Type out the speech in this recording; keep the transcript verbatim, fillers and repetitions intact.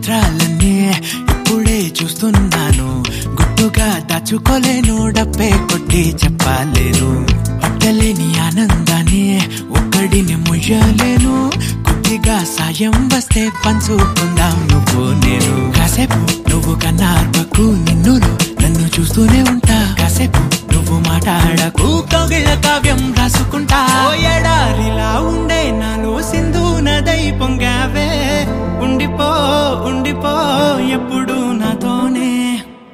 చిత్రాలన్నీ ఇప్పుడే చూస్తున్నాను, గుట్టుగా దాచుకోలేను, డబ్బే కొట్టి చెప్పలేను. పట్టలేని ఆనందాన్ని ఒక్కడిని ముయ్యలేను, కొద్దిగా సాయం వస్తే పంచుకుందాం నువ్వు నేను. కాసేపు నువ్వు కన్నార్పకు, నిన్ను నన్ను చూస్తూనే ఉంటా. కాసేపు నువ్వు మాట్లాడకు, కౌగిళ్ళ కావ్యం రాసుకుంటా. ఎడారిలా ఉండే నాలో సింధు నదై పొంగావే, ఉండిపో ఉండిపో ఎప్పుడు